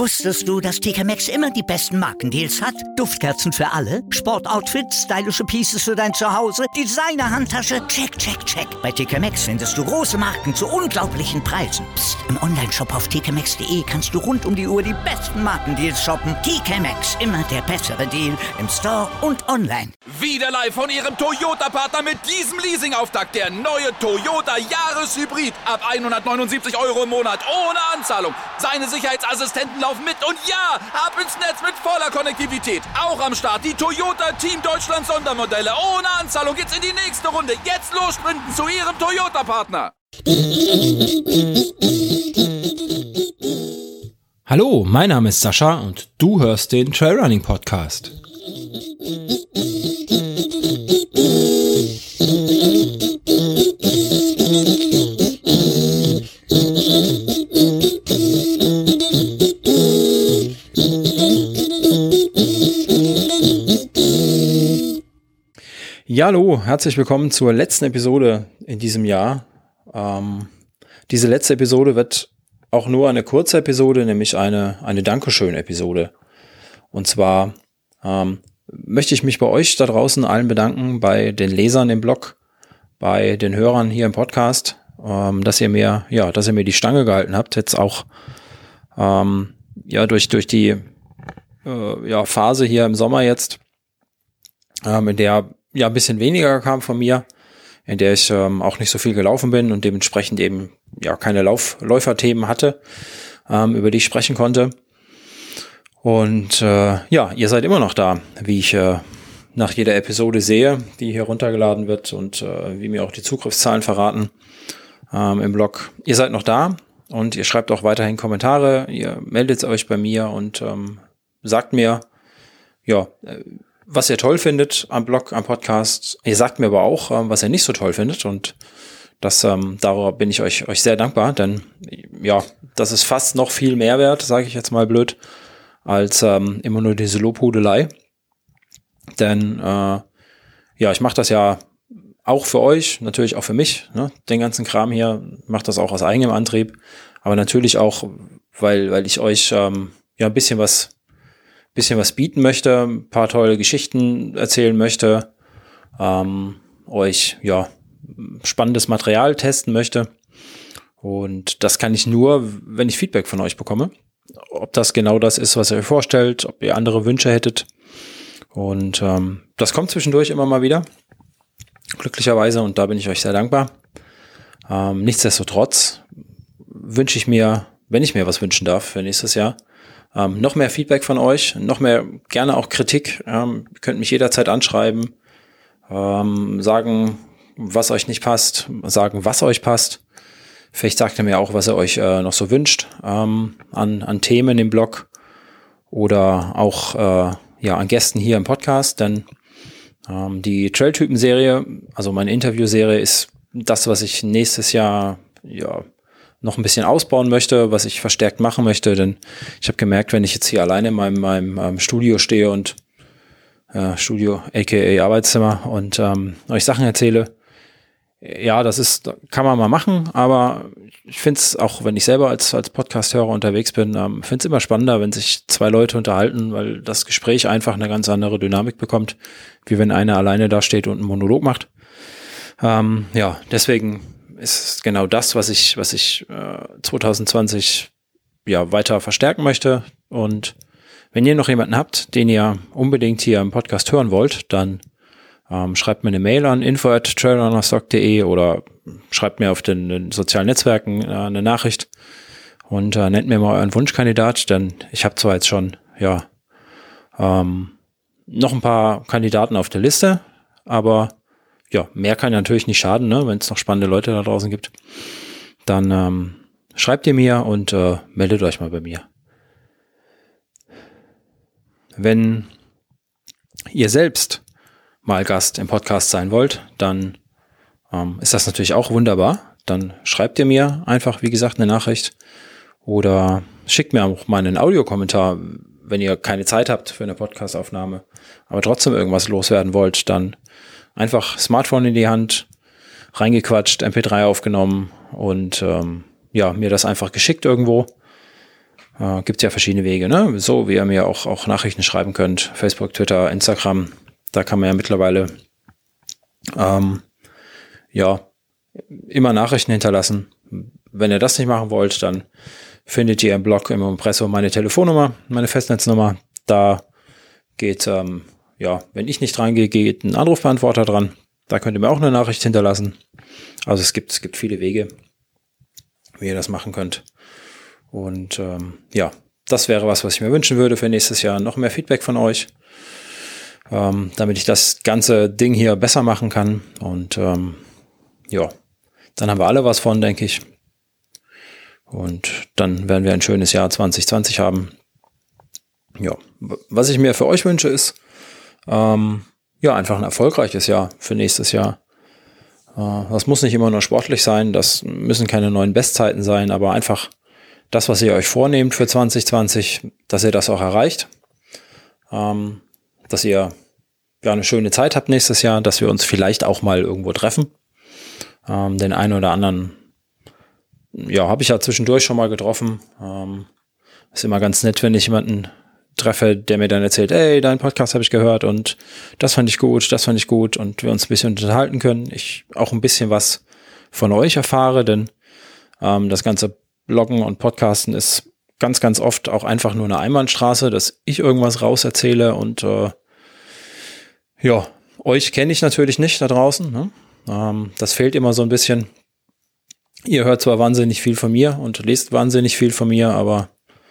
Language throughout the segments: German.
Wusstest du, dass TK Maxx immer die besten Markendeals hat? Duftkerzen für alle, Sportoutfits, stylische Pieces für dein Zuhause, Designer-Handtasche, check, check, check. Bei TK Maxx findest du große Marken zu unglaublichen Preisen. Psst. Im Onlineshop auf tkmaxx.de kannst du rund um die Uhr die besten Markendeals shoppen. TK Maxx, immer der bessere Deal im Store und online. Wieder live von Ihrem Toyota-Partner mit diesem Leasing-Auftakt. Der neue Toyota Jahreshybrid. Ab 179 € im Monat. Ohne Anzahlung. Seine Sicherheitsassistenten laufen mit. Und ja, ab ins Netz mit voller Konnektivität. Auch am Start die Toyota Team Deutschland Sondermodelle. Ohne Anzahlung geht's in die nächste Runde. Jetzt los sprinten zu Ihrem Toyota-Partner. Hallo, mein Name ist Sascha und du hörst den Trailrunning Podcast. Ja, hallo, herzlich willkommen zur letzten Episode in diesem Jahr. Diese letzte Episode wird auch nur eine kurze Episode, nämlich eine Dankeschön-Episode. Und zwar möchte ich mich bei euch da draußen allen bedanken, bei den Lesern im Blog, bei den Hörern hier im Podcast, dass ihr mir die Stange gehalten habt, jetzt auch durch die Phase hier im Sommer jetzt, in der ein bisschen weniger kam von mir, in der ich auch nicht so viel gelaufen bin und dementsprechend eben keine Läuferthemen hatte, über die ich sprechen konnte. Und ihr seid immer noch da, wie ich nach jeder Episode sehe, die hier runtergeladen wird und wie mir auch die Zugriffszahlen verraten im Blog. Ihr seid noch da und ihr schreibt auch weiterhin Kommentare, ihr meldet euch bei mir und sagt mir, was ihr toll findet am Blog, am Podcast. Ihr sagt mir aber auch, was ihr nicht so toll findet und darüber bin ich euch sehr dankbar, denn das ist fast noch viel mehr wert, sage ich jetzt mal blöd, als immer nur diese Lobhudelei. Denn ich mache das ja auch für euch, natürlich auch für mich, ne? Den ganzen Kram hier, mache das auch aus eigenem Antrieb, aber natürlich auch, weil ich euch ein bisschen was bieten möchte, ein paar tolle Geschichten erzählen möchte, euch spannendes Material testen möchte. Und das kann ich nur, wenn ich Feedback von euch bekomme. Ob das genau das ist, was ihr euch vorstellt, ob ihr andere Wünsche hättet. Und das kommt zwischendurch immer mal wieder, glücklicherweise, und da bin ich euch sehr dankbar. Nichtsdestotrotz wünsche ich mir, wenn ich mir was wünschen darf für nächstes Jahr, noch mehr Feedback von euch, noch mehr, gerne auch Kritik. Ihr könnt mich jederzeit anschreiben, sagen, was euch nicht passt, sagen, was euch passt. Vielleicht sagt ihr mir auch, was ihr euch noch so wünscht an Themen im Blog oder auch an Gästen hier im Podcast. Denn die Trailtypen-Serie, also meine Interviewserie, ist das, was ich nächstes Jahr noch ein bisschen ausbauen möchte, was ich verstärkt machen möchte, denn ich habe gemerkt, wenn ich jetzt hier alleine in meinem Studio stehe und Studio aka Arbeitszimmer und euch Sachen erzähle, kann man mal machen, aber ich finde es, auch wenn ich selber als Podcast-Hörer unterwegs bin, finde es immer spannender, wenn sich zwei Leute unterhalten, weil das Gespräch einfach eine ganz andere Dynamik bekommt, wie wenn einer alleine da steht und einen Monolog macht. Deswegen ist genau das, was ich 2020 weiter verstärken möchte. Und wenn ihr noch jemanden habt, den ihr unbedingt hier im Podcast hören wollt, dann schreibt mir eine Mail an info@trailrunnerstock.de oder schreibt mir auf den sozialen Netzwerken eine Nachricht und nennt mir mal euren Wunschkandidat, denn ich habe zwar jetzt schon noch ein paar Kandidaten auf der Liste, aber mehr kann natürlich nicht schaden, ne? Wenn es noch spannende Leute da draußen gibt. Dann schreibt ihr mir und meldet euch mal bei mir. Wenn ihr selbst mal Gast im Podcast sein wollt, dann ist das natürlich auch wunderbar. Dann schreibt ihr mir einfach, wie gesagt, eine Nachricht oder schickt mir auch mal einen Audiokommentar, wenn ihr keine Zeit habt für eine Podcastaufnahme, aber trotzdem irgendwas loswerden wollt, dann einfach Smartphone in die Hand, reingequatscht, MP3 aufgenommen und mir das einfach geschickt irgendwo. Gibt es ja verschiedene Wege, ne? So wie ihr mir auch Nachrichten schreiben könnt. Facebook, Twitter, Instagram. Da kann man ja mittlerweile immer Nachrichten hinterlassen. Wenn ihr das nicht machen wollt, dann findet ihr im Blog im Impressum meine Telefonnummer, meine Festnetznummer. Da geht, wenn ich nicht dran gehe, geht ein Anrufbeantworter dran. Da könnt ihr mir auch eine Nachricht hinterlassen. Also es gibt viele Wege, wie ihr das machen könnt. Und das wäre was ich mir wünschen würde für nächstes Jahr. Noch mehr Feedback von euch, damit ich das ganze Ding hier besser machen kann. Und dann haben wir alle was von, denke ich. Und dann werden wir ein schönes Jahr 2020 haben. Ja, was ich mir für euch wünsche, ist einfach ein erfolgreiches Jahr für nächstes Jahr. Das muss nicht immer nur sportlich sein, das müssen keine neuen Bestzeiten sein, aber einfach das, was ihr euch vornehmt für 2020, dass ihr das auch erreicht. Dass ihr eine schöne Zeit habt nächstes Jahr, dass wir uns vielleicht auch mal irgendwo treffen. Den einen oder anderen habe ich ja zwischendurch schon mal getroffen. Ist immer ganz nett, wenn ich jemanden treffe, der mir dann erzählt, ey, deinen Podcast habe ich gehört und das fand ich gut und wir uns ein bisschen unterhalten können. Ich auch ein bisschen was von euch erfahre, denn das ganze Bloggen und Podcasten ist ganz, ganz oft auch einfach nur eine Einbahnstraße, dass ich irgendwas rauserzähle und euch kenne ich natürlich nicht da draußen, ne? Das fehlt immer so ein bisschen. Ihr hört zwar wahnsinnig viel von mir und lest wahnsinnig viel von mir, aber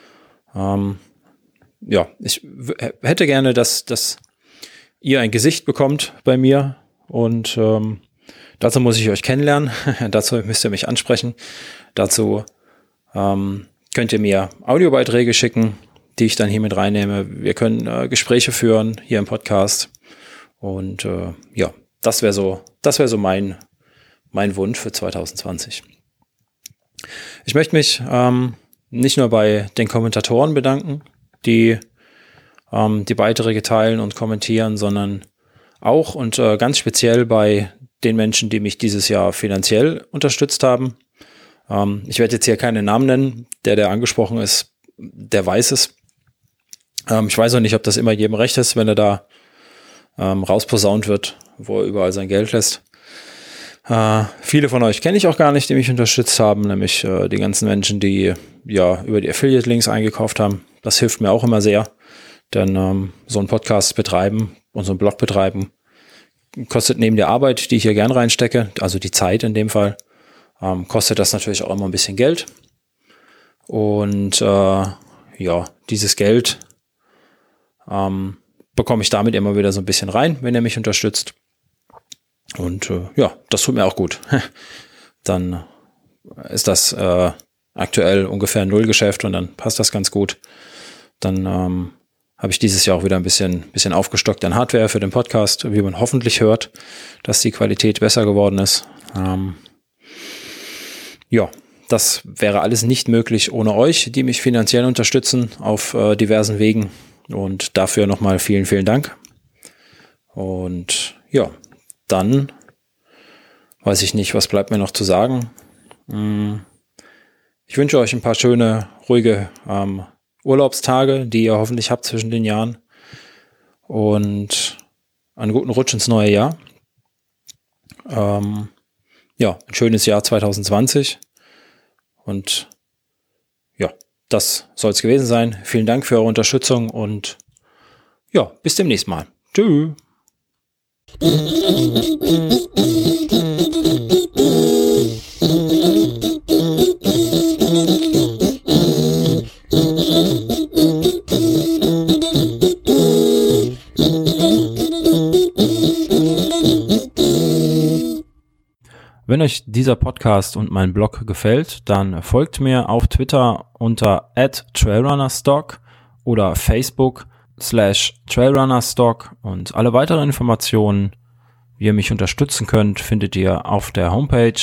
ich hätte gerne, dass ihr ein Gesicht bekommt bei mir und dazu muss ich euch kennenlernen. Dazu müsst ihr mich ansprechen. Dazu könnt ihr mir Audiobeiträge schicken, die ich dann hier mit reinnehme. Wir können Gespräche führen hier im Podcast und das wäre so mein Wunsch für 2020. Ich möchte mich nicht nur bei den Kommentatoren bedanken, die die Beiträge teilen und kommentieren, sondern auch und ganz speziell bei den Menschen, die mich dieses Jahr finanziell unterstützt haben. Ich werde jetzt hier keine Namen nennen. Der angesprochen ist, der weiß es. Ich weiß auch nicht, ob das immer jedem recht ist, wenn er da rausposaunt wird, wo er überall sein Geld lässt. Viele von euch kenne ich auch gar nicht, die mich unterstützt haben, nämlich die ganzen Menschen, die über die Affiliate-Links eingekauft haben. Das hilft mir auch immer sehr, denn so einen Podcast betreiben und so einen Blog betreiben kostet neben der Arbeit, die ich hier gern reinstecke, also die Zeit in dem Fall, kostet das natürlich auch immer ein bisschen Geld. Und dieses Geld bekomme ich damit immer wieder so ein bisschen rein, wenn ihr mich unterstützt. Und das tut mir auch gut. Dann ist das aktuell ungefähr ein Nullgeschäft und dann passt das ganz gut. Dann habe ich dieses Jahr auch wieder ein bisschen aufgestockt an Hardware für den Podcast, wie man hoffentlich hört, dass die Qualität besser geworden ist. Das wäre alles nicht möglich ohne euch, die mich finanziell unterstützen auf diversen Wegen. Und dafür nochmal vielen, vielen Dank. Und dann weiß ich nicht, was bleibt mir noch zu sagen. Ich wünsche euch ein paar schöne, ruhige Urlaubstage, die ihr hoffentlich habt zwischen den Jahren. Und einen guten Rutsch ins neue Jahr. Ein schönes Jahr 2020. Und das soll es gewesen sein. Vielen Dank für eure Unterstützung und bis demnächst mal. Tschüss. Wenn euch dieser Podcast und mein Blog gefällt, dann folgt mir auf Twitter unter @trailrunnerstock oder Facebook/trailrunnerstock und alle weiteren Informationen, wie ihr mich unterstützen könnt, findet ihr auf der Homepage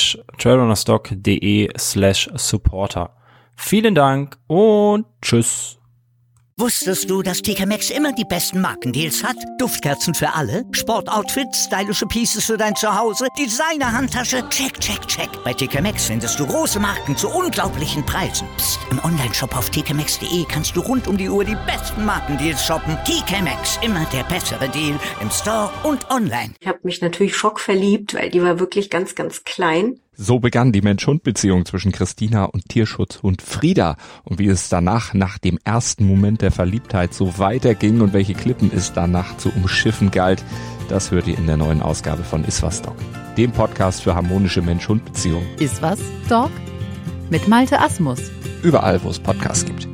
trailrunnerstock.de/supporter. Vielen Dank und tschüss. Wusstest du, dass TK Maxx immer die besten Markendeals hat? Duftkerzen für alle, Sportoutfits, stylische Pieces für dein Zuhause, Designer-Handtasche, check, check, check. Bei TK Maxx findest du große Marken zu unglaublichen Preisen. Psst. Im Onlineshop auf tkmaxx.de kannst du rund um die Uhr die besten Markendeals shoppen. TK Maxx, immer der bessere Deal im Store und online. Ich habe mich natürlich schockverliebt, weil die war wirklich ganz, ganz klein. So begann die Mensch-Hund-Beziehung zwischen Christina und Tierschutzhund Frieda. Und wie es danach, nach dem ersten Moment der Verliebtheit, so weiterging und welche Klippen es danach zu umschiffen galt, das hört ihr in der neuen Ausgabe von Iswas Dog, dem Podcast für harmonische Mensch-Hund-Beziehungen. Iswas Dog? Mit Malte Asmus. Überall, wo es Podcasts gibt.